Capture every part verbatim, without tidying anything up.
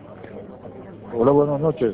Hola, buenas noches.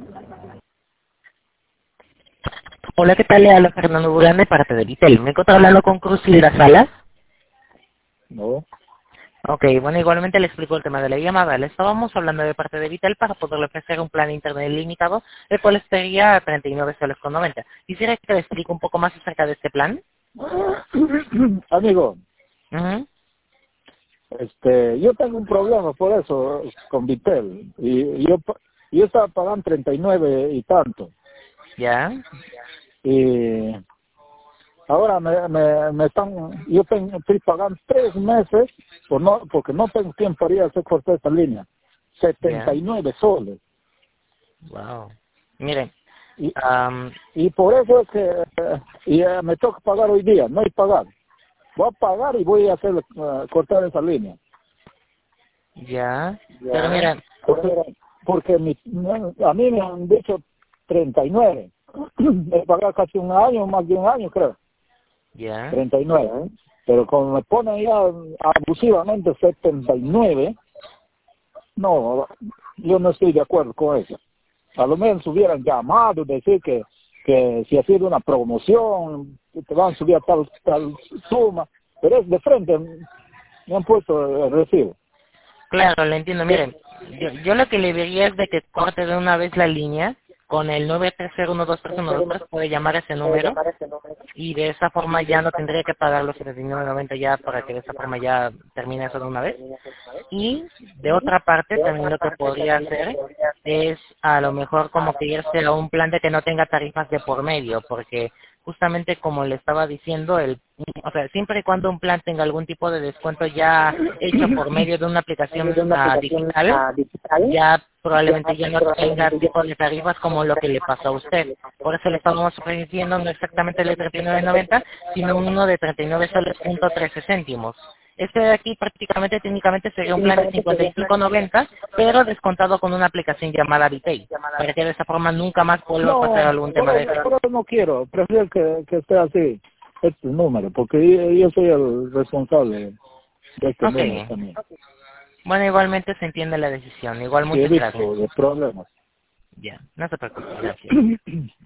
Hola, ¿qué tal? Le habla Fernando Burán de parte de Vitel. ¿Me encuentro hablando con Cruz Silva Salas? No, Ok, bueno, igualmente le explico el tema de la llamada. Le estábamos hablando de parte de Vitel para poderle ofrecer un plan de internet limitado, el cual estaría a treinta y nueve soles con noventa. Quisiera que le explique un poco más acerca de este plan. amigo, Ujú. este, yo tengo un problema por eso con Vitel y yo pa- yo estaba pagando treinta y nueve y tanto Ya, y ahora me, me, me están, yo tengo, estoy pagando tres meses por no, porque no tengo tiempo para ir a hacer cortar esta línea, setenta ya. y nueve soles Wow. Mire, y, am, y por eso es que eh, y, eh, me toca pagar hoy día, no hay pagar, voy a pagar y voy a hacer eh, cortar esa línea. ya. Pero Ya. mira, Porque, porque mi, no, a mí me han dicho treinta y nueve. He pagado casi un año, más de un año creo. ya. treinta y nueve. ¿eh? Pero como me ponen ya abusivamente setenta y nueve, no, yo no estoy de acuerdo con eso. A lo menos hubieran llamado, decir que, que si ha sido una promoción, que te van a subir a tal, tal suma. Pero es de frente, me han puesto el recibo. Claro, le entiendo. Miren, yo, yo lo que le diría es de que corte de una vez la línea con el nueve tres cero uno dos tres uno dos tres, puede llamar a ese número y de esa forma ya no tendría que pagar los setenta y nueve noventa ya para que de esa forma ya termine eso de una vez. Y de otra parte también lo que podría hacer es a lo mejor como que irse a un plan de que no tenga tarifas de por medio, porque justamente como le estaba diciendo, el, o sea, siempre y cuando un plan tenga algún tipo de descuento ya hecho por medio de una aplicación ah, digital, ya probablemente ya no tenga tipo de tarifas como lo que le pasó a usted. Por eso le estábamos ofreciendo no exactamente el de treinta y nueve noventa, sino uno de treinta y nueve soles punto trece céntimos. Este de aquí prácticamente técnicamente sería un plan de cincuenta y cinco noventa, pero descontado con una aplicación llamada Vitay, para que de esa forma nunca más vuelva a pasar No, algún por tema de eso, eso. por eso no quiero. Prefiero que, que esté así, este número, porque yo, yo soy el responsable de este Ok. número también. Bueno, igualmente se entiende la decisión. Igual Sí, he muchas gracias. visto de problemas. Ya, no se preocupe. Gracias.